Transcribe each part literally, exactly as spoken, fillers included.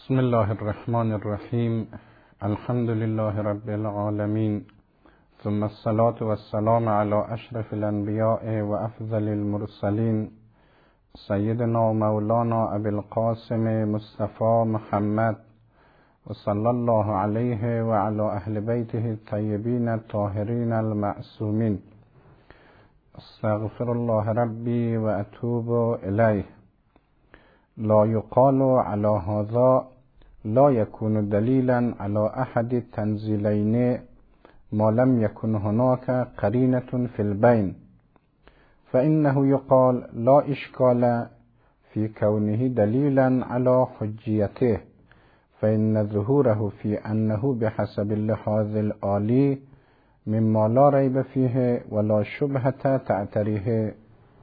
بسم الله الرحمن الرحیم. الحمد لله رب العالمین، ثم الصلاة والسلام على اشرف الانبیاء و افضل المرسلین، سیدنا مولانا ابی القاسم مصطفى محمد و صلی الله علیه و علی اهل بیته الطیبین الطاهرین المعصومین. استغفر الله ربی و اتوب الیه. لا يقال على هذا لا يكون دليلا على أحد التنزيلين ما لم يكن هناك قرينة في البين، فإنه يقال لا إشكال في كونه دليلا على حجيته، فإن ظهوره في أنه بحسب اللحاظ الآلي مما لا ريب فيه ولا شبهة تعتريه.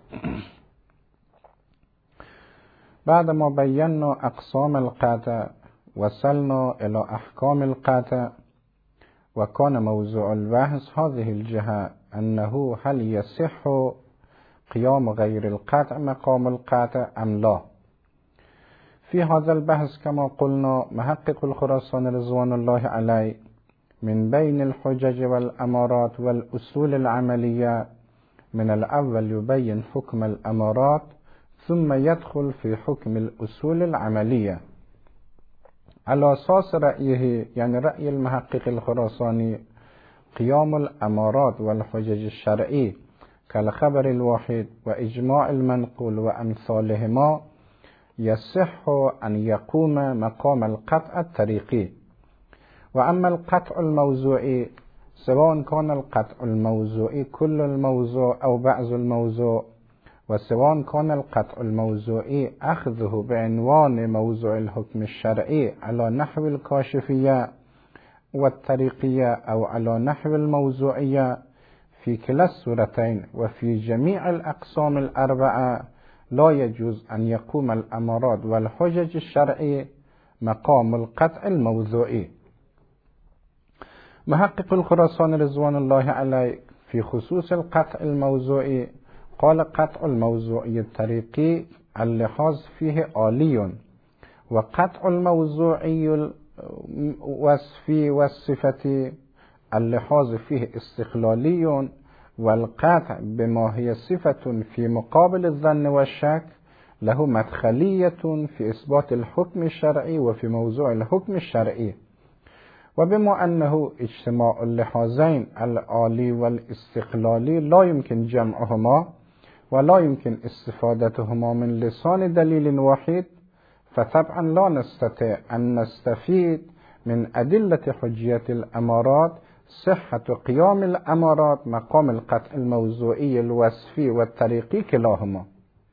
بعد ما بينا أقسام القطع وصلنا إلى أحكام القطع، وكان موضوع البحث هذه الجهة أنه هل يصح قيام غير القطع مقام القطع أم لا. في هذا البحث كما قلنا محقق الخراسان رضوان الله عليه من بين الحجج والأمارات والأصول العملية من الأول يبين حكم الأمارات ثم يدخل في حكم الأصول العملية على أساس رأيه، يعني رأي المحقق الخراساني، قيام الأمارات والحجج الشرعي كالخبر الواحد وإجماع المنقول وأمثالهما يصح أن يقوم مقام القطع الطريقي. وأما القطع الموضوعي سواء كان القطع الموضوعي كل الموضوع أو بعض الموضوع، وسواء كان القطع الموضوعي أخذه بعنوان موضوع الحكم الشرعي على نحو الكاشفية والطريقية أو على نحو الموضوعية، في كلا الصورتين وفي جميع الأقسام الأربعة لا يجوز أن يقوم الأمارات والحجج الشرعي مقام القطع الموضوعي. محقق الخراسان رضوان الله عليه في خصوص القطع الموضوعي قال: قطع الموضوعي الطريقي اللحاظ فيه آلي، وقطع الموضوعي الوصفي والصفة اللحاظ فيه استقلالي، والقطع بما هي صفة في مقابل الظن والشك له مدخلية في إثبات الحكم الشرعي وفي موضوع الحكم الشرعي. وبما أنه اجتماع اللحاظين الآلي والاستقلالي لا يمكن جمعهما ولا يمكن استفادتهما من لسان دليل واحد، فطبعا لا نستطيع أن نستفيد من أدلة حجية الأمارات صحة قيام الأمارات مقام القطع الموضوعي الوصفي والطريقي كلاهما.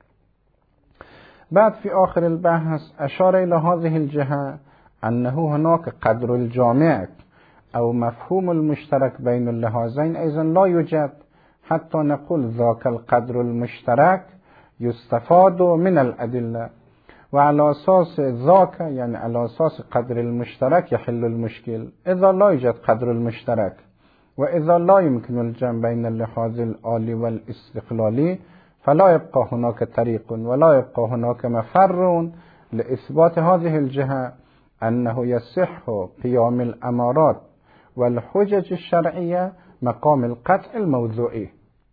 بعد في آخر البحث أشار إلى هذه الجهة أنه هناك قدر الجامع أو مفهوم المشترك بين اللحاظين أيضا لا يوجد، حتى نقول ذاك القدر المشترك يستفاد من الأدلة، وعلى أساس ذاك يعني على أساس قدر المشترك يحل المشكل. إذا لا يوجد قدر المشترك وإذا لا يمكن الجمع بين اللحاظ الآلي والاستقلالي فلا يبقى هناك طريق ولا يبقى هناك مفر لإثبات هذه الجهة أنه يصح قيام الأمارات والحجج الشرعية مقام القطع الموضوعي.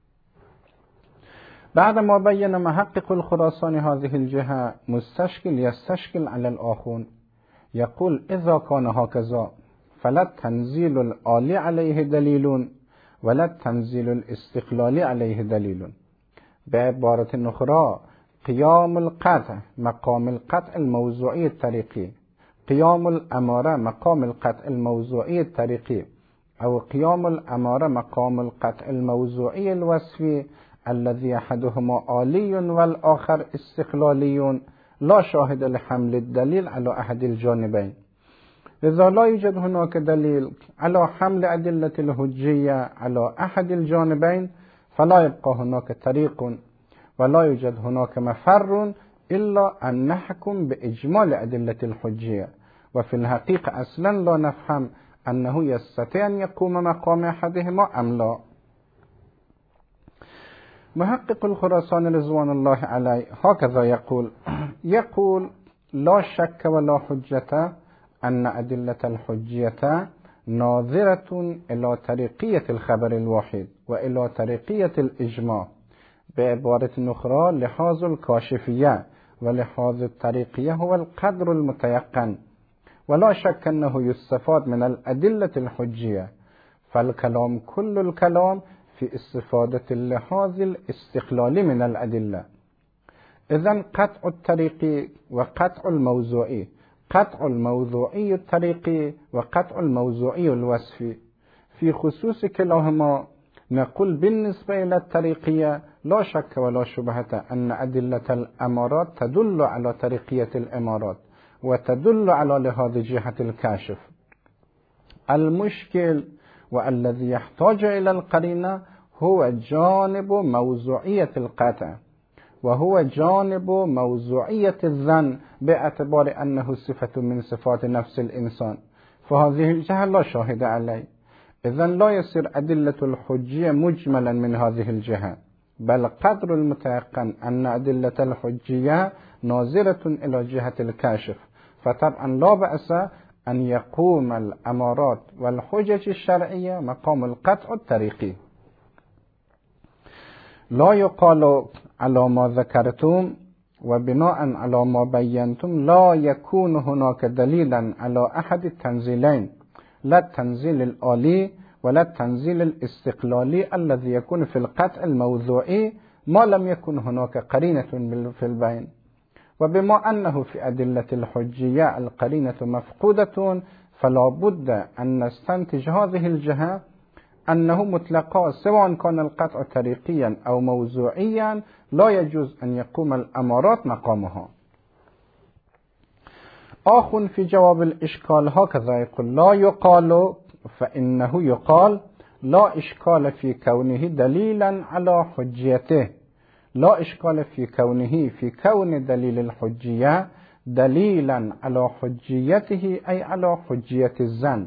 بعد ما بين محقق الخراسان هذه الجهة مستشكل يستشكل على الآخون، يقول: إذا كان هكذا فلا التنزيل الآلي عليه دليل ولا التنزيل الاستقلالي عليه دليل. بعبارة أخرى، قيام القطع مقام القطع الموضوعي الطريقي، قيام الأمارة مقام القطع الموضوعي الطريقي، أو قيام الأمارة مقام القطع الموضوعي الوصفي الذي أحدهما آلي والآخر استقلالي، لا شاهد لحمل الدليل على أحد الجانبين. إذا لا يوجد هناك دليل على حمل أدلة الحجية على أحد الجانبين فلا يبقى هناك طريق ولا يوجد هناك مفر إلا أن نحكم بإجمال أدلة الحجية. وفي الحقيقة أصلا لا نفهم أنه يستطيع أن يقوم مقام أحدهما أم لا. محقق الخراسان رضوان الله عليه هكذا يقول: يقول لا شك ولا حجة أن أدلة الحجية ناظرة إلى طريقية الخبر الواحد وإلى طريقية الإجماع. بعبارة أخرى لحاظ الكاشفية ولحاظ الطريقية هو القدر المتيقن، ولا شك أنه يستفاد من الأدلة الحجية، فالكلام كل الكلام في استفادة اللحاظ الاستقلالي من الأدلة. إذن قطع الطريقي وقطع الموضوعي، قطع الموضوعي الطريقي وقطع الموضوعي الوصفي، في خصوص كلاهما نقول بالنسبة إلى الطريقية لا شك ولا شبهة أن أدلة الأمارات تدل على طريقية الأمارات وتدل على لهذه جهة الكاشف. المشكل والذي يحتاج إلى القرينة هو جانب موضوعية القطع، وهو جانب موضوعية الظن باعتبار أنه صفة من صفات نفس الإنسان، فهذه الجهة لا شاهد عليه. إذن لا يصير أدلة الحجية مجملا من هذه الجهة، بل قدر المتيقن أن أدلة الحجية ناظرة إلى جهة الكاشف، فطبعا لا بأس أن يقوم الأمارات والحجج الشرعية مقام القطع الطريقي. لا يقال على ما ذكرتم وبناء على ما بينتم لا يكون هناك دليلا على أحد التنزيلين، لا التنزيل الآلي ولا التنزيل الاستقلالي الذي يكون في القطع الموضوعي ما لم يكن هناك قرينة في البين. وبما أنه في أدلة الحجية القرينة مفقودة، فلا بد أن نستنتج هذه الجهة أنه مطلقا سواء كان القطع طريقيا أو موضوعيا لا يجوز أن يقوم الأمارات مقامها. آخ في جواب الإشكال هكذا يقول: لا يقال، فإنه يقال لا إشكال في كونه دليلا على حجيته، لا إشكال في كونه في كون دليل الحجية دليلا على حجيته أي على حجية الظن.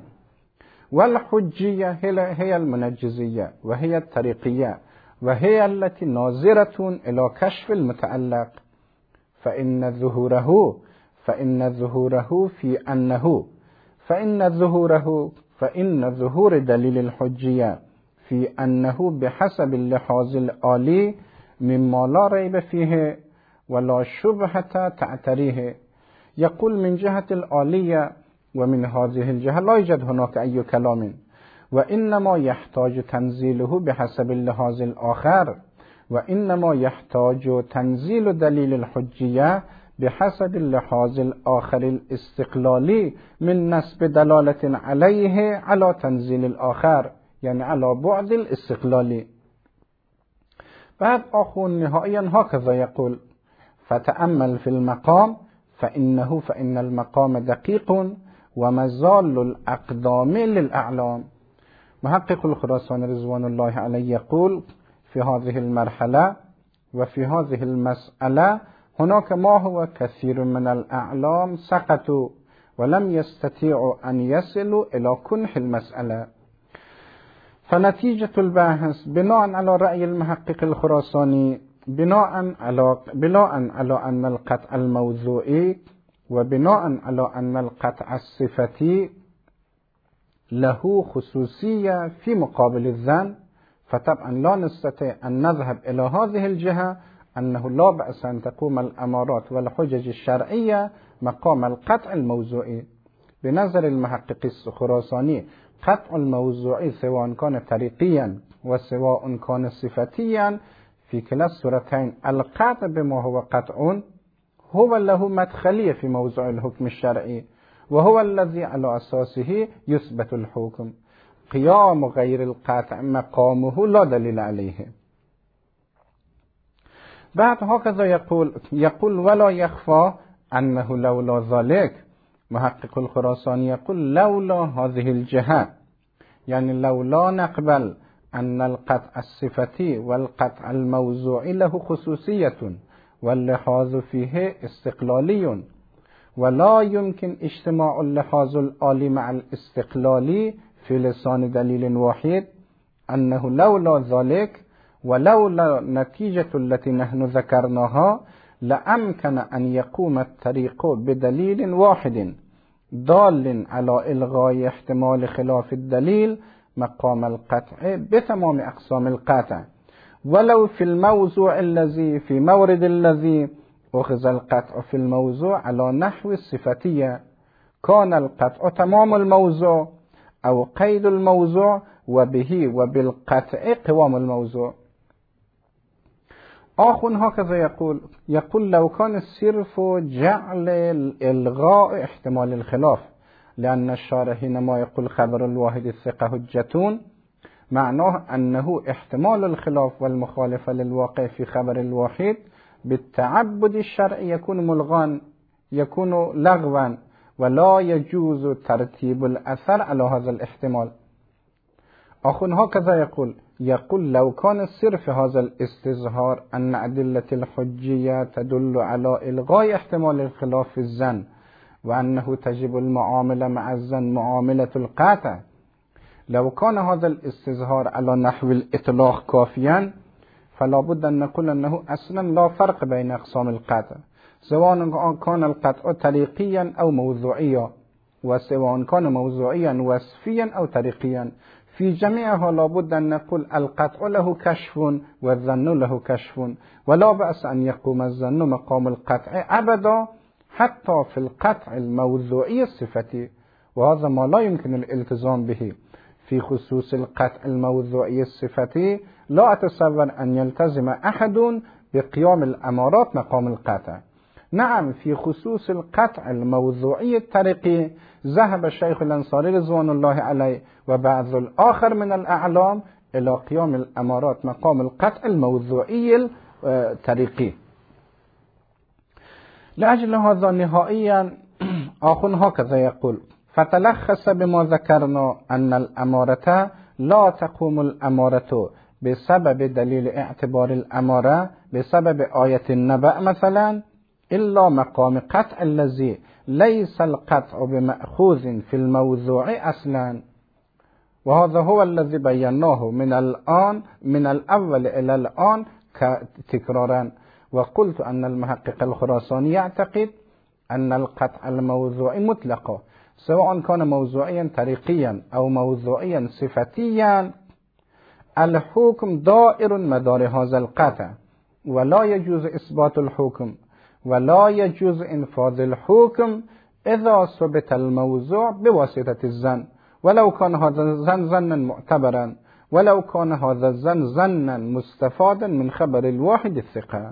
والحجية هي المنجزية وهي الطريقية وهي التي ناظرة إلى كشف المتعلق، فإن ظهوره فإن ظهوره في أنه فإن ظهوره فإن ظهور دليل الحجية في أنه بحسب اللحاظ الآلي مما لا ريب فيه ولا شبهة تعتريه. يقول من جهة الآلية ومن هذه الجهة لا يوجد هناك أي كلام، وإنما يحتاج تنزيله بحسب اللحاظ الآخر، وإنما يحتاج تنزيل دليل الحجية بحسب اللحاظ الآخر الاستقلالي من نسب دلالة عليه على تنزيل الآخر، يعني على بعد الاستقلالي. بعد آخر نهائيا هكذا يقول: فتأمل في المقام فإنه فإن المقام دقيق ومزال الأقدام للأعلام. محقق الخراساني رضوان الله عليه يقول: في هذه المرحلة وفي هذه المسألة هناك ما هو كثير من الأعلام سقطوا ولم يستطيعوا أن يصلوا إلى كنح المسألة. فنتيجة البحث بناء على رأي المحقق الخراساني، بناء على بناء على أن القطع الموضوعي وبناء على أن القطع الصفتي له خصوصية في مقابل الظن، فطبعا لا نستطيع أن نذهب إلى هذه الجهة أنه لا بأس أن تقوم الأمارات والحجج الشرعية مقام القطع الموضوعي. بنظر المحقق الخراساني قطع الموضوعي سواء كان طريقيا وسواء كان صفتيا في كلا الصورتين القطع بما هو قطع هو له مدخلية في موضوع الحكم الشرعي، وهو الذي على أساسه يثبت الحكم. قيام غير القطع مقامه لا دليل عليه. بعد هكذا يقول يقول ولا يخفى أنه لولا ذلك، محقق الخراساني يقول لولا هذه الجهة، يعني لولا نقبل أن القطع الصفتي والقطع الموضوعي له خصوصية واللحاظ فيه استقلالي، ولا يمكن اجتماع اللحاظ الآلي مع الاستقلالي في لسان دليل واحد، أنه لولا ذلك ولولا نتيجة التي نحن ذكرناها لأمكن أن يقوم الطريق بدليل واحد دال على إلغاء احتمال خلاف الدليل مقام القطع بتمام أقسام القطع، ولو في الموضوع الذي في مورد الذي أخذ القطع في الموضوع على نحو الصفتية، كان القطع تمام الموضوع أو قيد الموضوع وبه وبالقطع قوام الموضوع. آخون هكذا يقول يقول لو كان الصرف جعل إلغاء احتمال الخلاف، لأن الشارع حينما يقول خبر الواحد الثقة حجة معناه أنه احتمال الخلاف والمخالفة للواقع في خبر الواحد بالتعبد الشرعي يكون ملغا، يكون لغوا، ولا يجوز ترتيب الأثر على هذا الاحتمال. أخون هكذا يقول يقول لو كان الصرف هذا الاستظهار أن أدلة الحجية تدل على إلغاء احتمال الخلاف في الظن، وأنه تجب المعاملة مع الظن معاملة القطع، لو كان هذا الاستظهار على نحو الإطلاق كافيا فلا بد أن نقول أنه أصلا لا فرق بين أقسام القطع، سواء كان القطع طريقيا أو موضوعيا، وسواء كان موضوعيا وصفيا أو طريقيا، في جميعها لا بد أن نقول القطع له كشف والظن له كشف، ولا بأس أن يقوم الظن مقام القطع أبدا حتى في القطع الموضوعي الصفتي، وهذا ما لا يمكن الالتزام به. في خصوص القطع الموضوعي الصفتي لا أتصور أن يلتزم أحد بقيام الأمارات مقام القطع. نعم في خصوص القطع الموضوعي الطريقي ذهب الشيخ الأنصاري رضوان الله عليه وبعض الآخر من الأعلام إلى قيام الأمارات مقام القطع الموضوعي الطريقي. لأجل هذا نهائيا آخون هكذا يقول فتلخص بما ذكرنا أن الأمارة لا تقوم الأمارة بسبب دليل اعتبار الأمارة بسبب آية النبأ مثلا إلا مقام قطع الذي ليس القطع بمأخوذ في الموضوع أصلا، وهذا هو الذي بيناه من الآن من الأول إلى الآن تكرارا. وقلت أن المحقق الخراساني يعتقد أن القطع الموضوعي مطلقا سواء كان موضوعيا طريقيا أو موضوعيا صفتيا، الحكم دائر مدار هذا القطع، ولا يجوز إثبات الحكم ولا يجوز إنفاذ الحكم إذا ثبت الموضوع بواسطة الظن، ولو كان هذا الظن ظنا معتبرا، ولو كان هذا الظن ظنا مستفادا من خبر الواحد الثقة.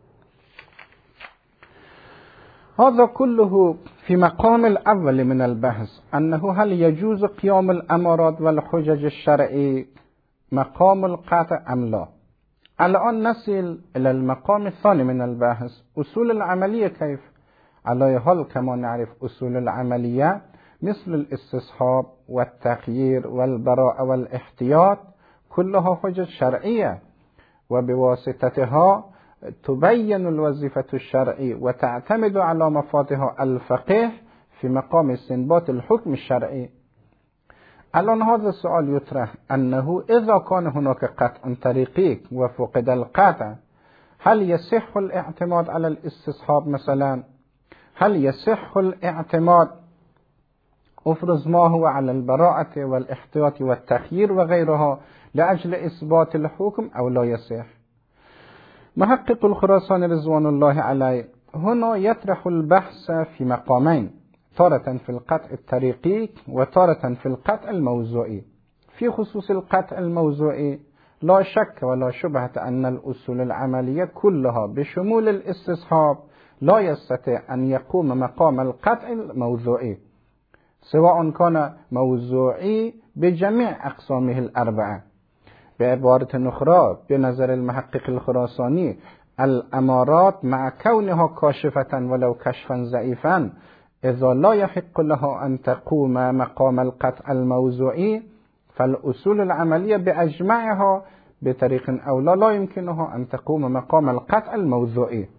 هذا كله في مقام الأول من البحث، أنه هل يجوز قيام الأمارات والحجج الشرعي مقام القطع أم لا. الآن نصل إلى المقام الثاني من البحث، أصول العملية كيف؟ على حال كما نعرف أصول العملية مثل الاستصحاب والتخيير والبراءة والاحتياط كلها حجج شرعية، وبواسطتها تبين الوظيفة الشرعي وتعتمد على مفاتها الفقه في مقام استنباط الحكم الشرعي. الآن هذا السؤال يطرح أنه إذا كان هناك قطع طريقي وفقد القطع هل يصح الاعتماد على الاستصحاب مثلا؟ هل يصح الاعتماد أفرز ما هو على البراءة والاحتياط والتخيير وغيرها لأجل إثبات الحكم أو لا يصح؟ محقق الخراساني رضوان الله عليه هنا يطرح البحث في مقامين، تارة في القطع الطريقي وتارة في القطع الموضوعي. في خصوص القطع الموضوعي لا شك ولا شبهة أن الأصول العملية كلها بشمول الاستصحاب لا يستطيع أن يقوم مقام القطع الموضوعي، سواء كان موضوعي بجميع أقسامه الأربعة. بعبارة أخرى بنظر المحقق الخراساني الأمارات مع كونها كاشفة ولو كشفا ضعيفا إذا لا يحق لها أن تقوم مقام القطع الموضوعي فالأصول العملية بأجمعها بطريق أو لا لا يمكنها أن تقوم مقام القطع الموضوعي.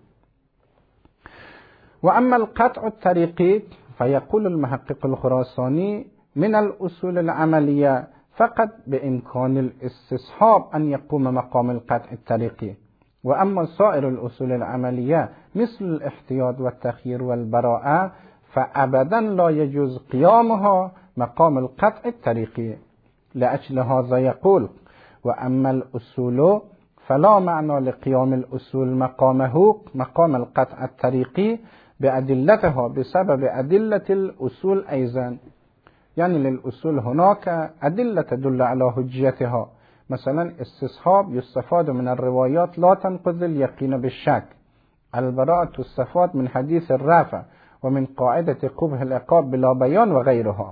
وأما القطع الطريقي فيقول المحقق الخراساني من الأصول العملية فقط بإمكان الاستصحاب أن يقوم مقام القطع الطريقي، وأما سائر الأصول العملية مثل الاحتياط والتخيير والبراءة فأبدا لا يجوز قيامها مقام القطع الطريقي. لأجل هذا يقول: وأما الأصول فلا معنى لقيام الأصول مقامه مقام القطع الطريقي بأدلتها بسبب أدلة الأصول أيضا. يعني للأصول هناك أدلة تدل على حجيتها، مثلا استصحاب يستفاد من الروايات لا تنقض اليقين بالشك، البراءة تستفاد من حديث الرافع ومن قاعدة قبح العقاب بلا بيان وغيرها.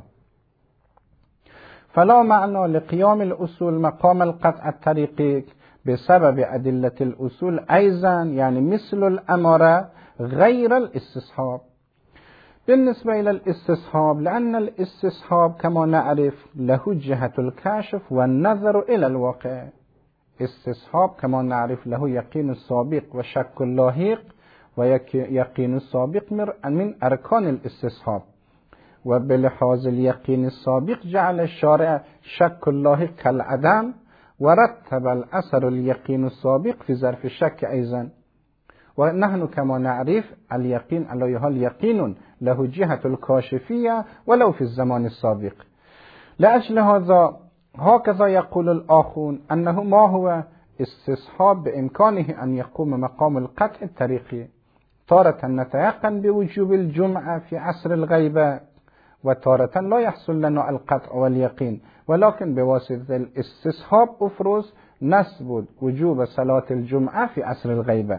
فلا معنى لقيام الأصول مقام القطع الطريقي بسبب أدلة الأصول أيضا، يعني مثل الأمارة غير الاستصحاب. بالنسبة إلى الاستصحاب، لأن الاستصحاب كما نعرف له جهة الكشف والنظر إلى الواقع. استصحاب كما نعرف له يقين السابق وشك اللاحق، ويقين السابق من أركان الاستصحاب. وبلحاظ اليقين السابق جعل الشارع شك اللاحق كالعدم، ورتب الأثر اليقين السابق في ظرف الشك أيضا. ونحن كما نعرف اليقين على حال يقين له جهة الكاشفية ولو في الزمان السابق. لأجل هذا هكذا يقول الآخرون أنه ما هو استصحاب بإمكانه أن يقوم مقام القطع الطريقي. تارة نتيقن بوجوب الجمعة في عصر الغيبة، وتارة لا يحصل لنا القطع واليقين، ولكن بواسطة الاستصحاب أفرز نثبت وجوب صلاة الجمعة في عصر الغيبة.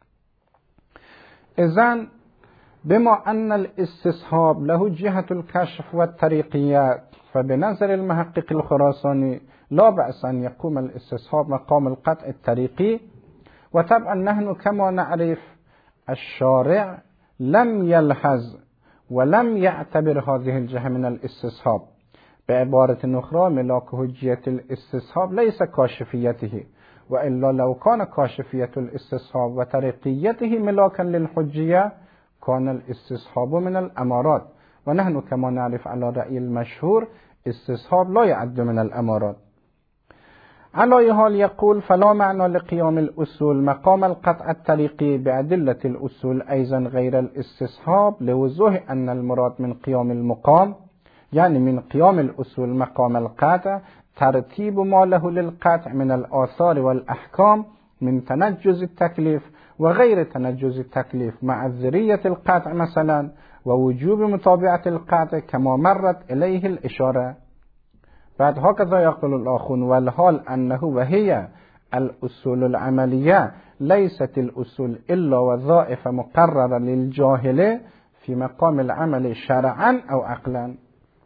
إذن بما أن الاستصحاب له جهة الكشف والطريقيات، فبنظر المحقق الخراساني لا بأس أن يقوم الاستصحاب مقام القطع الطريقي. وطبعا نحن كما نعرف الشارع لم يلحظ ولم يعتبر هذه الجهة من الاستصحاب. بعبارة أخرى ملاك حجية الاستصحاب ليس كاشفيته، وإلا لو كان كاشفية الاستصحاب وطريقيته ملاكا للحجية كان الاستصحاب من الأمارات، ونحن كما نعرف على رأي المشهور استصحاب لا يعد من الأمارات. على أي حال يقول: فلا معنى لقيام الأصول مقام القطع الطريقي بأدلة الأصول أيضا غير الاستصحاب، لوضوح أن المراد من قيام المقام يعني من قيام الأصول مقام القطع ترتيب ما له للقطع من الآثار والأحكام من تنجز التكليف وغير تنجز التكليف مع ذرية القطع مثلا، ووجوب متابعة القطع كما مرت إليه الإشارة. بعد هكذا يقول الآخرون: والحال أنه وهي الأصول العملية ليست الأصول إلا وظائف مقررة للجاهل في مقام العمل شرعا أو عقلا.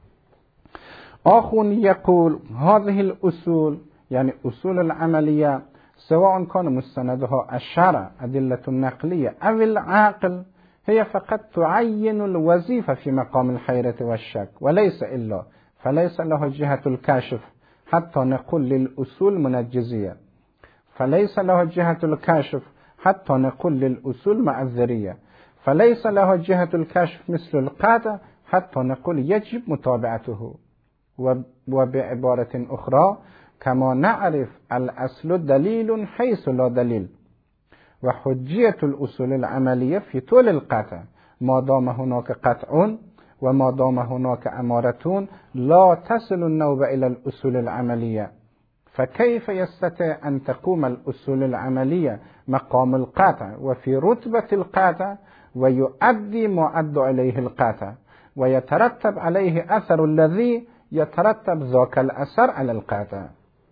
آخرون يقول: هذه الأصول يعني أصول العملية سواء كان مستندها الشرع أدلة النقلية أو العقل، هي فقط تعين الوظيفة في مقام الحيرة والشك وليس إلا، فليس لها جهة الكشف حتى نقول للأصول منجزية، فليس لها جهة الكشف حتى نقول للأصول معذرية، فليس لها جهة الكشف مثل القطع حتى نقول يجب متابعته. وبعبارة أخرى كما نعرف الأصل دليل حيث لا دليل، وحجية الأصول العملية في طول القطع ما دام هناك قطع وما دام هناك أمارة لا تصل النوبة إلى الأصول العملية. فكيف يستطيع أن تقوم الأصول العملية مقام القطع وفي رتبة القطع ويؤدي ما أدى إليه القطع ويترتب عليه أثر الذي يترتب ذاك الأثر على القطع؟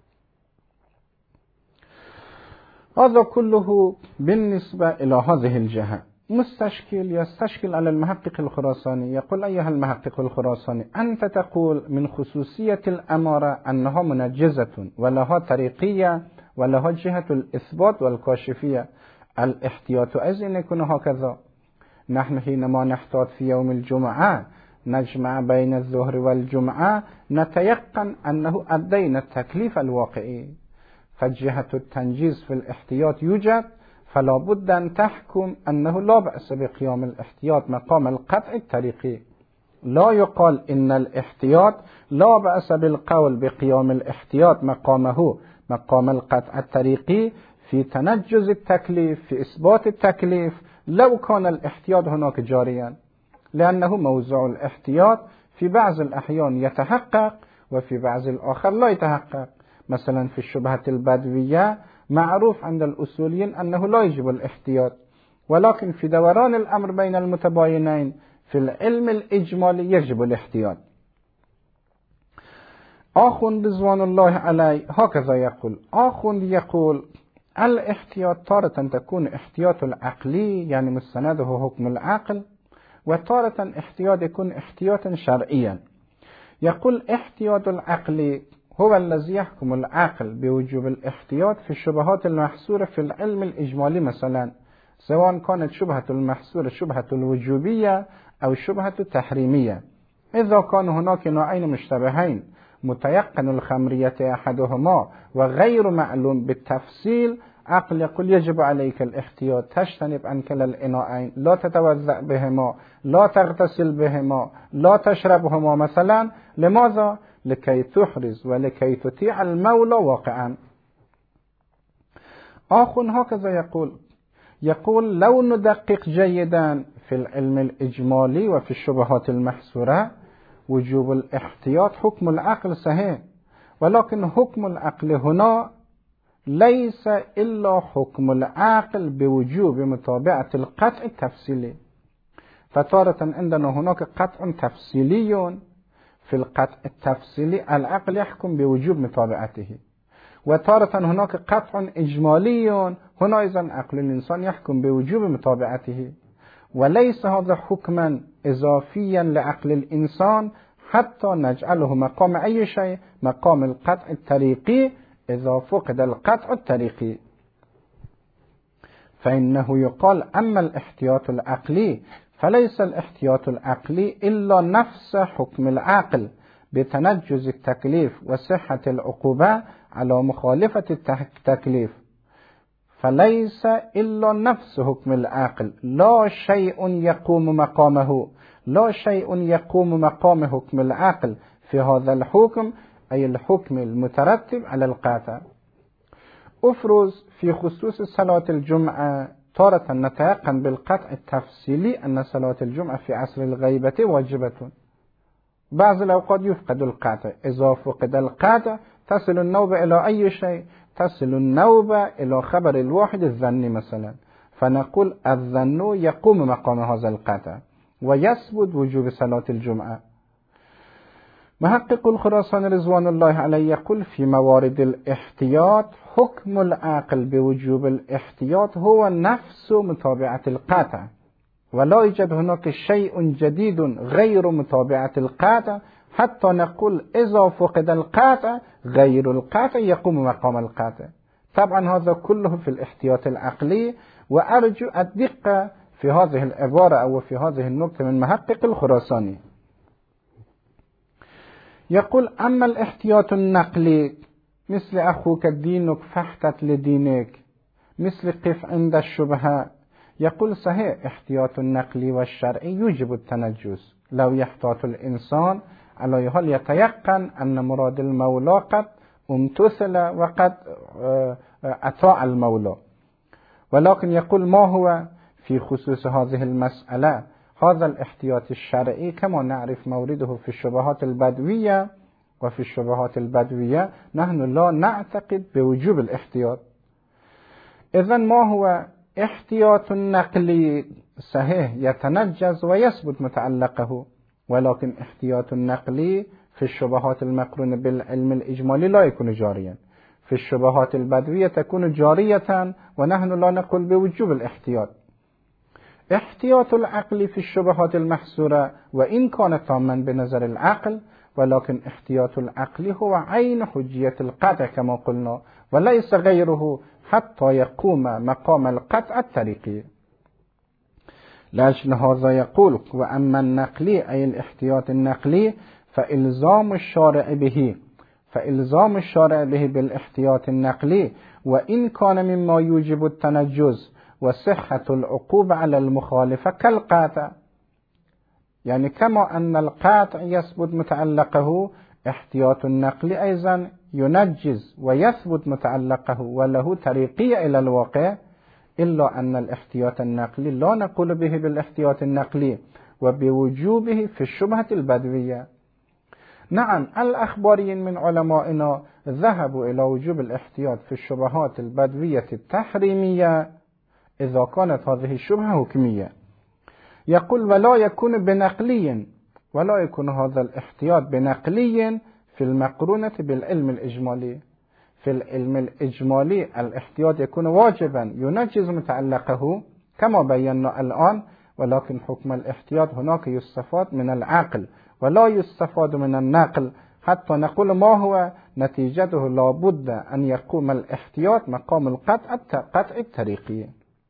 هذا كله بالنسبة إلى هذه الجهة. مستشكل يستشكل على المحقق الخراساني، يقول: أيها المحقق الخراساني، أنت تقول من خصوصية الأمارة أنها منجزة ولها طريقية ولها جهة الإثبات والكاشفية. الاحتياط أيضا يكون هكذا. نحن حينما نحتاط في يوم الجمعة نجمع بين الظهر والجمعة نتيقن أنه أدينا التكليف الواقعي، فجهة التنجيز في الاحتياط يوجد، فلا بد أن تحكم أنه لا بأس بقيام الاحتياط مقام القطع الطريقي. لا يقال إن الاحتياط لا بأس بالقول بقيام الاحتياط مقامه مقام القطع الطريقي في تنجز التكليف، في إثبات التكليف، لو كان الاحتياط هناك جاريا، لأنه موضوع الاحتياط في بعض الأحيان يتحقق وفي بعض الآخر لا يتحقق. مثلا في الشبهة البدوية معروف عند الأصوليين أنه لا يجب الاحتياط، ولكن في دوران الأمر بين المتباينين في العلم الإجمالي يجب الاحتياط. آخوند رضوان الله عليه هكذا يقول. آخوند يقول الاحتياط تارة تكون احتياط العقلي يعني مستنده حكم العقل، وتارة احتياط يكون احتياطا شرعيا. يقول احتياط العقلي هو الذي يحكم العقل بوجوب الاحتياط في الشبهات المحصورة في العلم الإجمالي، مثلا سواء كانت شبهة المحصورة شبهة الوجوبية أو شبهة التحريمية. إذا كان هناك نوعين مشتبهين متيقن الخمرية أحدهما وغير معلوم بالتفصيل، عقل يقول يجب عليك الاحتياط، تجتنب عن كلا الإناءين، لا تتوضأ بهما، لا تغتسل بهما، لا تشربهما مثلا. لماذا؟ لكي تحرز ولكي تطيع المولى واقعا. آخر هكذا يقول يقول لو ندقق جيدا في العلم الإجمالي وفي الشبهات المحصورة، وجوب الاحتياط حكم العقل صحيح، ولكن حكم العقل هنا ليس إلا حكم العقل بوجوب متابعة القطع التفصيلي. فتارة عندنا هناك قطع تفصيلي، في القطع التفصيلي العقل يحكم بوجوب متابعته، وتارة هناك قطع إجمالي، هنا إذن عقل الإنسان يحكم بوجوب متابعته، وليس هذا حكما إضافيا لعقل الإنسان حتى نجعله مقام أي شيء، مقام القطع الطريقي إذا فقد القطع الطريقي. فإنه يقال أما الاحتياط العقلي فليس الاحتياط العقلي إلا نفس حكم العقل بتنجز التكليف وصحة العقوبة على مخالفة التكليف، فليس إلا نفس حكم العقل، لا شيء يقوم مقامه، لا شيء يقوم مقام حكم العقل في هذا الحكم، أي الحكم المترتب على القاطع. أفرز في خصوص صلاة الجمعة تارة نتيقن بالقطع التفصيلي أن صلاة الجمعة في عصر الغيبة واجبة، بعض الأوقات يفقد القطع، إذا فقد القطع تصل النوبة إلى أي شيء، تصل النوبة إلى خبر الواحد الظني مثلا، فنقول الظن يقوم مقام هذا القطع ويثبت وجوب صلاة الجمعة. محقق الخراساني رضوان الله عليه يقول في موارد الاحتياط حكم العقل بوجوب الاحتياط هو نفس متابعة القاطع، ولا يوجد هناك شيء جديد غير متابعة القاطع حتى نقول إذا فقد القاطع غير القاطع يقوم مقام القاطع. طبعا هذا كله في الاحتياط العقلي، وأرجو الدقة في هذه العبارة أو في هذه النقطة من محقق الخراساني. يقول أما الاحتياط النقلي مثل أخوك دينك فاحتت لدينك، مثل قف عند الشبهة، يقول صحيح احتياط النقلي والشرعي يوجب التنجس لو يحتاط الإنسان على حال يتيقن أن مراد المولى قد امتثل وقد أطاع المولى. ولكن يقول ما هو في خصوص هذه المسألة هذا الاحتياط الشرعي كما نعرف مورده في الشبهات البدوية، وفي الشبهات البدوية نحن لا نعتقد بوجوب الاحتياط. إذن ما هو احتياط النقلي صحيح يتنجز ويثبت متعلقه، ولكن احتياط النقلي في الشبهات المقرونة بالعلم الإجمالي لا يكون جاريا، في الشبهات البدوية تكون جارية ونحن لا نقول بوجوب الاحتياط. احتياط العقل في الشبهات المحصورة وإن كان تاما بنظر العقل، ولكن احتياط العقل هو عين حجية القطع كما قلنا، وليس غيره حتى يقوم مقام القطع الطريقي. لأجل هذا يقول وأما النقلي أي الاحتياط النقلي فإلزام الشارع به فإلزام الشارع به بالاحتياط النقلي وإن كان مما يوجب التنجز وصحة العقوبة على المخالفة كالقاطع، يعني كما أن القاطع يثبت متعلقه احتياط النقل أيضا ينجز ويثبت متعلقه وله طريقية إلى الواقع، إلا أن الاحتياط النقلي لا نقول به بالاحتياط النقلي وبوجوبه في الشبهة البدوية. نعم، الأخباريين من علمائنا ذهبوا إلى وجوب الاحتياط في الشبهات البدوية التحريمية إذا كانت هذه الشبهة حكمية. يقول ولا يكون بنقلي، ولا يكون هذا الاحتياط بنقلي في المقرونة بالعلم الإجمالي. في العلم الإجمالي الاحتياط يكون واجبا ينجز متعلقه كما بينا الآن، ولكن حكم الاحتياط هناك يستفاد من العقل ولا يستفاد من النقل، حتى نقول ما هو نتيجته لابد أن يقوم الاحتياط مقام القطع قطع الطريقي.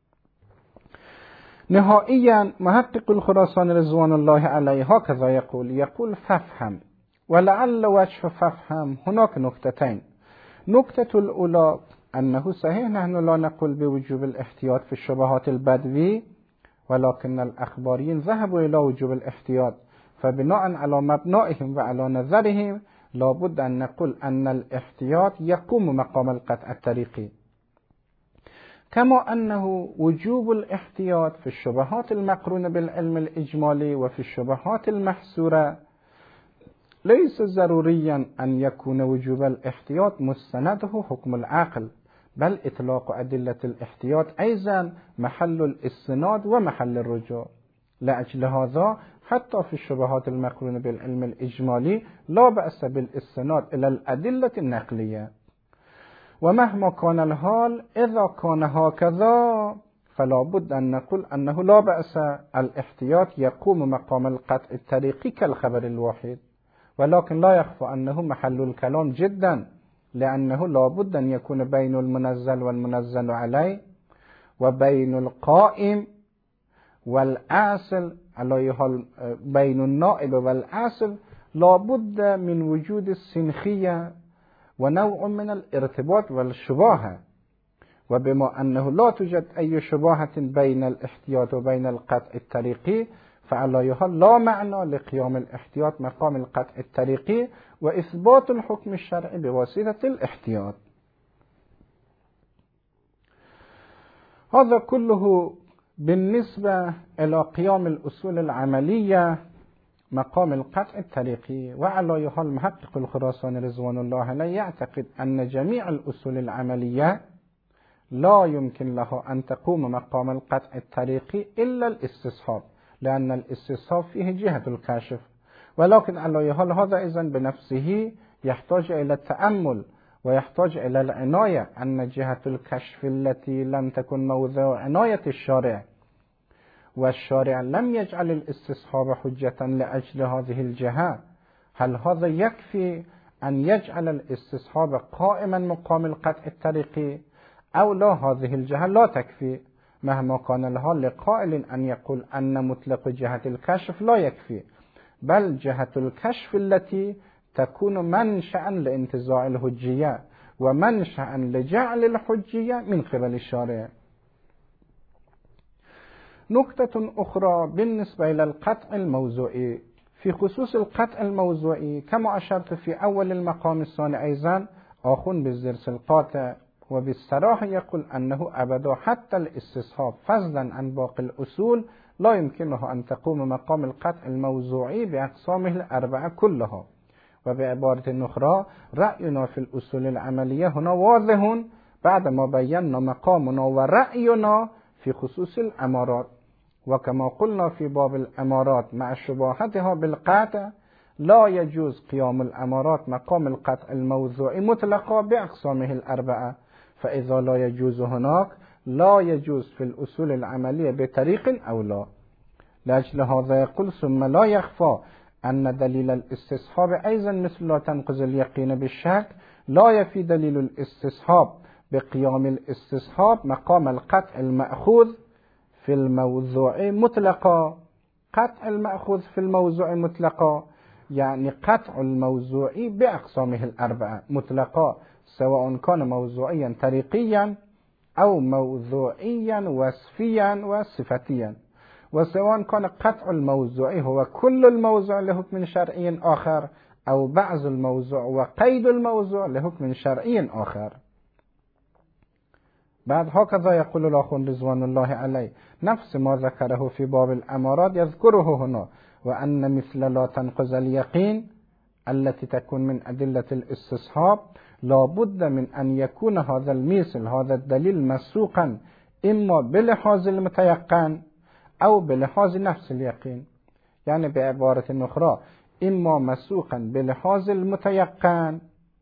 نهائيا محقق الخراساني رضوان الله عليه هكذا يقول يقول فافهم، ولعل وجه فافهم هناك نكتتين. نكتة الأولى أنه صحيح نحن لا نقول بوجوب الاحتياط في الشبهات البدوي، ولكن الأخباريين ذهبوا إلى وجوب الاحتياط، فبناء على مبنائهم وعلى نظرهم لابد أن نقول أن الاحتياط يقوم مقام القطع الطريقي، كما أنه وجوب الاحتياط في الشبهات المقرونة بالعلم الإجمالي وفي الشبهات المحصورة ليس ضروريا أن يكون وجوب الاحتياط مستنده حكم العقل، بل إطلاق أدلة الاحتياط أيضا محل الاستناد ومحل الرجوع. لأجل هذا حتى في الشبهات المقرونة بالعلم الإجمالي لا بأس بالاستناد إلى الأدلة النقلية. ومهما كان الحال إذا كان هكذا فلا بد أن نقول أنه لا بأس الاحتياط يقوم مقام القطع الطريقي كالخبر الواحد، ولكن لا يخفى أنه محل الكلام جدا، لأنه لا بد أن يكون بين المنزل والمنزل عليه وبين القائم والأصل عليه بين النائب والأصل لا بد من وجود السنخية ونوع من الارتباط والشباهة. وبما أنه لا توجد أي شباهة بين الاحتياط وبين القطع الطريقي، فعلى لا معنى لقيام الاحتياط مقام القطع الطريقي وإثبات الحكم الشرعي بواسطة الاحتياط. هذا كله بالنسبة إلى قيام الأصول العملية مقام القطع الطريقي. وعلى حال محقق الخراساني رضوان الله عليه يعتقد أن جميع الأصول العملية لا يمكن له أن تقوم مقام القطع الطريقي إلا الاستصحاب، لأن الاستصحاب فيه جهة الكشف، ولكن على حال هذا إذن بنفسه يحتاج إلى التأمل ويحتاج إلى العناية، أن جهة الكشف التي لم تكن موضوع عناية الشارع، والشارع لم يجعل الاستصحاب حجة لأجل هذه الجهة. هل هذا يكفي أن يجعل الاستصحاب قائما مقام القطع الطريقي أو لا؟ هذه الجهة لا تكفي، مهما كان الحال لقائل أن يقول أن مطلق جهة الكشف لا يكفي، بل جهة الكشف التي تكون منشأ لانتزاع الحجية ومنشأ لجعل الحجية من قبل الشارع. نقطة أخرى بالنسبة إلى القطع الموضوعي. في خصوص القطع الموضوعي كما أشرت في أول المقام الثاني أيضا آخون بالزرس القاطع وبالصراحة يقول أنه أبدا حتى الاستصحاب فضلا عن باقي الأصول لا يمكنه أن تقوم مقام القطع الموضوعي بأقسامه الأربعة كلها. وبعبارة أخرى رأينا في الأصول العملية هنا واضح بعدما بينا مقامنا ورأينا في خصوص الأمارات. وكما قلنا في باب الأمارات مع شباهتها بالقطع لا يجوز قيام الأمارات مقام القطع الموضوعي مطلقا بأقسامه الأربعة، فإذا لا يجوز هناك لا يجوز في الأصول العملية بطريق أو لا. لأجل هذا يقول ثم لا يخفى أن دليل الاستصحاب أيضا مثل لا تنقض اليقين بالشك لا يفي دليل الاستصحاب بقيام الاستصحاب مقام القطع المأخوذ في الموضوع مطلقا. قطع المأخوذ في الموضوع مطلقا يعني قطع الموضوع بأقسامه الأربعة مطلقا، سواء كان موضوعيا طريقيا أو موضوعيا وصفيا وصفتيا، وسواء كان قطع الموضوع هو كل الموضوع لحكم شرعي آخر أو بعض الموضوع وقيد الموضوع لحكم شرعي آخر. بعد هكذا يقول الأخوان رضوان الله عليه نفس ما ذكره في باب الأمارات يذكره هنا، وأن مثل لا تنقض اليقين التي تكون من أدلة الاستصحاب لا بد من أن يكون هذا المثل هذا الدليل مسوقا إما بلحاظ المتيقن أو بلحاظ نفس اليقين. يعني بعبارة أخرى إما مسوقا بلحاظ المتيقن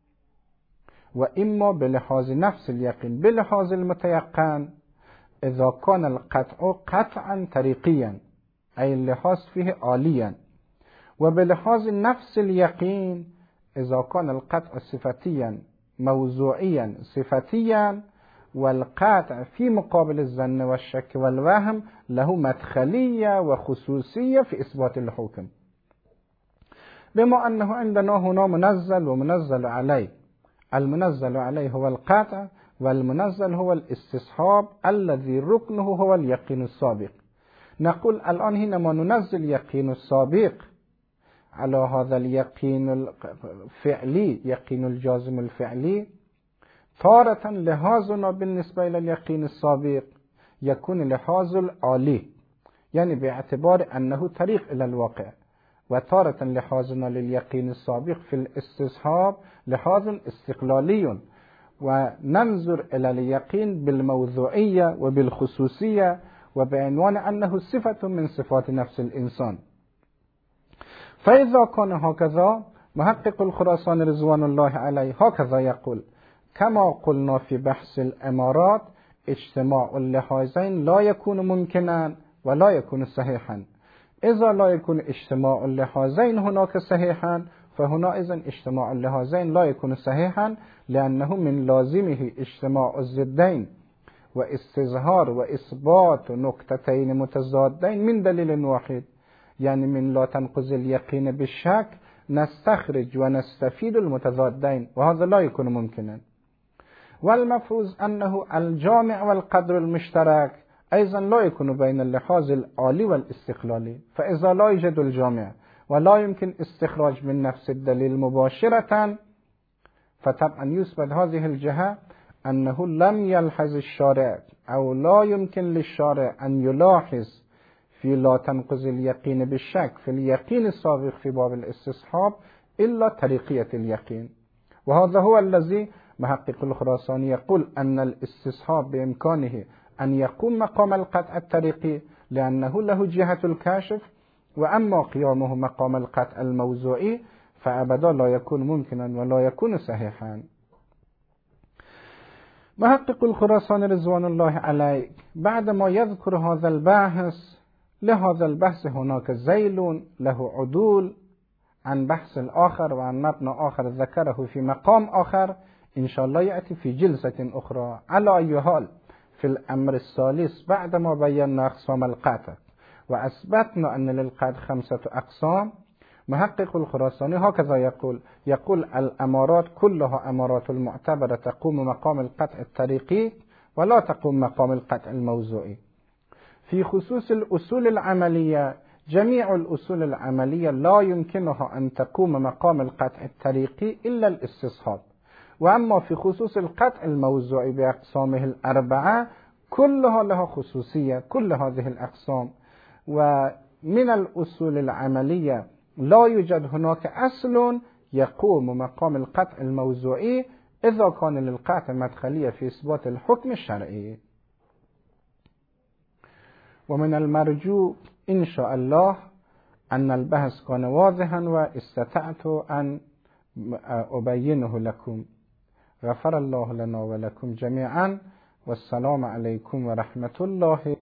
وإما بلحاظ نفس اليقين. بلحاظ المتيقن إذا كان القطع قطعا طريقيا أي اللحاظ فيه عاليا، وبلحاظ نفس اليقين إذا كان القطع صفتيا موضوعيا صفتيا، والقطع في مقابل الظن والشك والوهم له مدخلية وخصوصية في إثبات الحكم. بما أنه عندنا هنا منزل ومنزل عليه، المنزل عليه هو القطع والمنزل هو الاستصحاب الذي ركنه هو اليقين السابق. نقول الآن حينما ننزل يقين السابق على هذا اليقين الفعلي يقين الجازم الفعلي، تارة لحاظنا بالنسبة إلى اليقين السابق يكون لحاظ العالي، يعني باعتبار أنه طريق إلى الواقع، وتارة لحاظنا لليقين السابق في الاستصحاب لحاظ استقلالي، وننظر إلى اليقين بالموضوعية وبالخصوصية وبعنوان أنه صفة من صفات نفس الإنسان. فإذا كان هكذا محقق الخراساني رضوان الله عليه هكذا يقول: كما قلنا في بحث الإمارات اجتماع اللحاظين لا يكون ممكنا ولا يكون صحيحا. إذا لا يكون اجتماع اللحاظين هناك صحيحا، فهنا إذن اجتماع اللحاظين لا يكون صحيحا، لأنه من لازمه اجتماع الضدين واستظهار وإثبات نقطتين متضادين من دليل واحد. يعني من لا تنقض اليقين بالشك نستخرج ونستفيد المتضادين، وهذا لا يكون ممكنا. والمفروض أنه الجامع والقدر المشترك أيضا لا يكون بين اللحاظ العالي والاستقلالي. فإذا لا يوجد الجامع ولا يمكن استخراج من نفس الدليل مباشرة، فطبعا يثبت هذه الجهة أنه لم يلحظ الشارع أو لا يمكن للشارع أن يلاحظ في لا تنقض اليقين بالشك في اليقين السابق في باب الاستصحاب إلا طريقية اليقين. وهذا هو الذي محقق الخراساني يقول أن الاستصحاب بإمكانه أن يقوم مقام القطع الطريقي لأنه له جهة الكاشف، وأما قيامه مقام القطع الموضوعي فأبدا لا يكون ممكنا ولا يكون صحيحا. محقق الخراساني رضوان الله عليه بعدما يذكر هذا البحث، لهذا البحث هناك زيل له عدول عن بحث الآخر وعن مبنى آخر ذكره في مقام آخر إن شاء الله يأتي في جلسة أخرى. على أي حال في الأمر الثالث بعدما بينا أقسام القطع وأثبتنا أن للقطع خمسة أقسام، محقق الخراساني هكذا يقول: يقول الأمارات كلها أمارات المعتبرة تقوم مقام القطع الطريقي ولا تقوم مقام القطع الموضوعي. في خصوص الأصول العملية، جميع الأصول العملية لا يمكنها أن تقوم مقام القطع الطريقي إلا الاستصحاب. وأما في خصوص القطع الموضوعي بأقسامه الأربعة كلها لها خصوصية، كل هذه الأقسام. ومن الأصول العملية لا يوجد هناك أصل يقوم مقام القطع الموضوعي إذا كان للقطع مدخلية في إثبات الحكم الشرعي. ومن المرجو إن شاء الله أن البحث كان واضحا واستطعت أن أبينه لكم. غفر الله لنا ولكم جميعا، والسلام عليكم ورحمة الله.